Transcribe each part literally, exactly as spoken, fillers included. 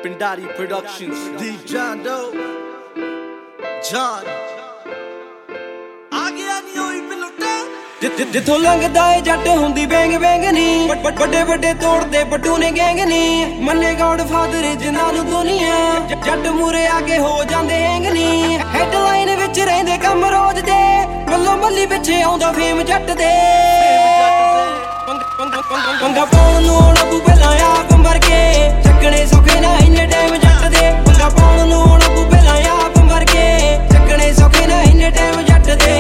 Pindari Productions, D. John Doe, John ਆ ਗਿਆ ਨੀ ਹੋਈ ਬਿਲੁੱਟਾ ਜਿੱਥੋਂ ਲੰਘਦਾ ਏ ਜੱਟ ਹੁੰਦੀ ਬੈਂਗ ਬੈਂਗ ਨੀ ਵੱਡੇ ਵੱਡੇ ਤੋੜਦੇ ਬੱਟੂ ਨੇ ਗੈਂਗ ਨੀ ਮੰਨੇ ਗੌਡ ਫਾਦਰ ਜਿਨ੍ਹਾਂ ਨੂੰ ਦੁਨੀਆ ਜੱਟ ਮੂਰੇ ਆ ਕੇ ਹੋ ਜਾਂਦੇ ਹੈਂਗ ਨੀ ਹੈਡਲਾਈਨ ਵਿੱਚ ਰਹਿੰਦੇ ਕੰਮ ਰੋਜ਼ ਦੇ ਮੱਲੋ ਮੱਲੀ ਪਿੱਛੇ ਆਉਂਦਾ ਫੇਮ ਜੱਟ ਦੇ ਪੰਗਾ ਪਾਉਣ ਨੂੰ ਆਉਣਾ ਤੂੰ ਪਹਿਲਾਂ ਆਪ ਮਰ ਕੇ ਚੱਕਣੇ ਸੌਖੇ ਨਾ ਇੰਨੇ ਟਾਈਮ ਜੱਟ ਦੇ ਪੰਗਾ ਪਾਉਣ ਨੂੰ ਆਉਣਾ ਤੂੰ ਪਹਿਲਾਂ ਆਪ ਮਰ ਕੇ ਚੱਕਣੇ ਸੌਖੇ ਨਾ ਇੰਨੇ ਟਾਈਮ ਜੱਟ ਦੇ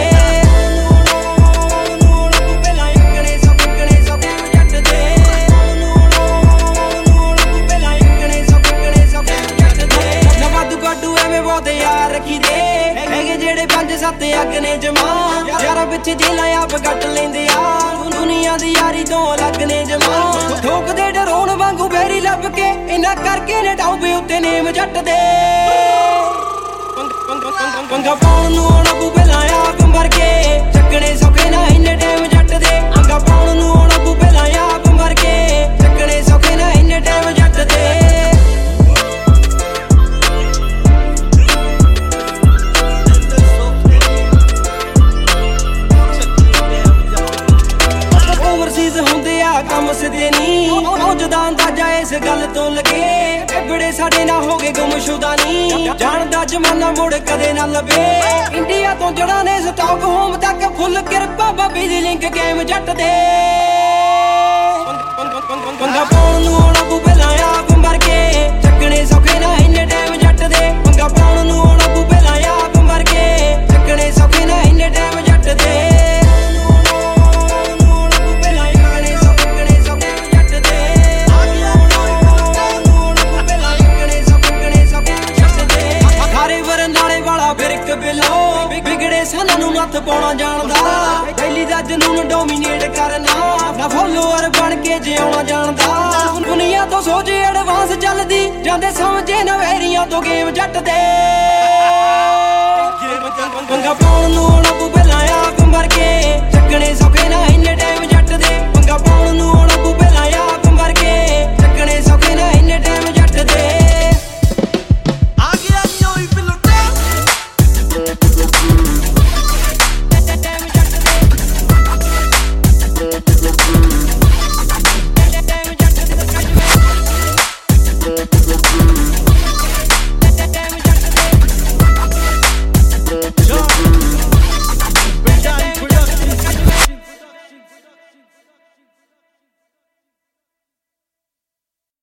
ਸੱਤ ਅੱਗ ਨੇ ਜਮਾ ਯਾਰਾਂ ਪਿੱਛੇ ਜੇਲਾਂ ਆਪ ਕੱਟ ਲੈਂਦੇ ਆ ਦੁਨੀਆ ਦੀ ਯਾਰੀ ਤੋਂ ਅਲੱਗ ਨੇ ਜਮਾ ਠੋਕਦੇ ਡਰਾਉਣ ਵਾਂਗੂ ਬੈਰੀ ਲੱਭ ਕੇ ਇਹਨਾਂ ਕਰਕੇ ਨੇ ਟਾਉਬੇ ਉੱਤੇ ਨੇਮ ਜੱਟ ਦੇ ਪੰਗਾ ਪਾਉਣ ਨੂੰ ਆਉਣਾ ਤੂੰ ਪਹਿਲਾਂ ਆਪ ਮਰ ਕੇ ਚੱਕਣੇ ਸੌਖੇ ਨਾ ਇੰਨੇ ਟਾਈਮ ਜੱਟ ਦੇ ਪੰਗਾ ਪਾਉਣ ਨੂੰ ਆਉਣਾ ਤੂੰ ਪਹਿਲਾਂ ਆਪ ਮਰ ਕੇ ਚੱਕਣੇ ਸੌਖੇ ਨਾ ਇੰਨੇ ਟਾਈਮ ਜੱਟ ਦੇ ਕੰਮ ਸਿੱਧੇ ਨੀ ਪਹੁੰਚਦਾ ਅੰਦਾਜ਼ਾ ਇਸ ਗੱਲ ਤੋਂ ਲੱਗੇ ਬੜੇ ਸਾਡੇ ਨਾਲ ਹੋ ਗਏ ਗੁੰਮਸ਼ੁਦਾ ਨੀ ਜਾਣਦਾ ਜ਼ਮਾਨਾ ਮੁੜ ਕਦੇ ਨਾ ਲਵੇ ਇੰਡੀਆ ਤੋਂ ਜੜਾਂ ਨੇ ਸਟਾਕ ਹੋਮ ਤੱਕ ਫੁੱਲ ਕਿਰਪਾ ਬਾਬੀ ਦੀ ਲਿੰਕ ਗੇਮ ਜੱਟ ਦੇ ਪੰਗਾ ਪਾਉਣ ਨੂੰ ਆਉਣਾ ਤੂੰ ਪਹਿਲਾਂ ਆਪ ਮਰ ਕੇ ਚੱਕਣੇ ਸੌਖੇ ਨਾ ਇੰਨੇ ਟਾਈਮ ਜੱਟ ਦੇ ਪੰਗਾ ਪਾਉਣ ਨੂੰ ਆਉਣਾ ਤੂੰ ਪਹਿਲਾਂ ਆਪ ਮਰ ਕੇ ਚੱਕਣੇ ਸੌਖੇ ਨਾ ਇੰਨੇ ਟਾਈਮ ਜੱਟ ਦੇ ਬਿਗੜੇ ਸਾਨਾਂ ਨੂੰ ਨੱਥ ਪਾਉਣਾ ਜਾਣਦਾ ਪਹਿਲੀ ਦਾ ਜਨੂਨ ਡੋਮੀਨੇਟ ਕਰਨਾ ਨਾ ਫੋਲੋਅਰ ਬਣ ਕੇ ਜਿਉਣਾ ਜਾਣਦਾ ਦੁਨੀਆ ਤੋਂ ਸੋਚ ਐਡਵਾਂਸ ਚੱਲਦੀ ਜਾਂਦੇ ਸਮਝੇ ਨਵੇਰੀਆਂ ਤੋਂ ਗੇਮ ਜੱਟ ਦੇ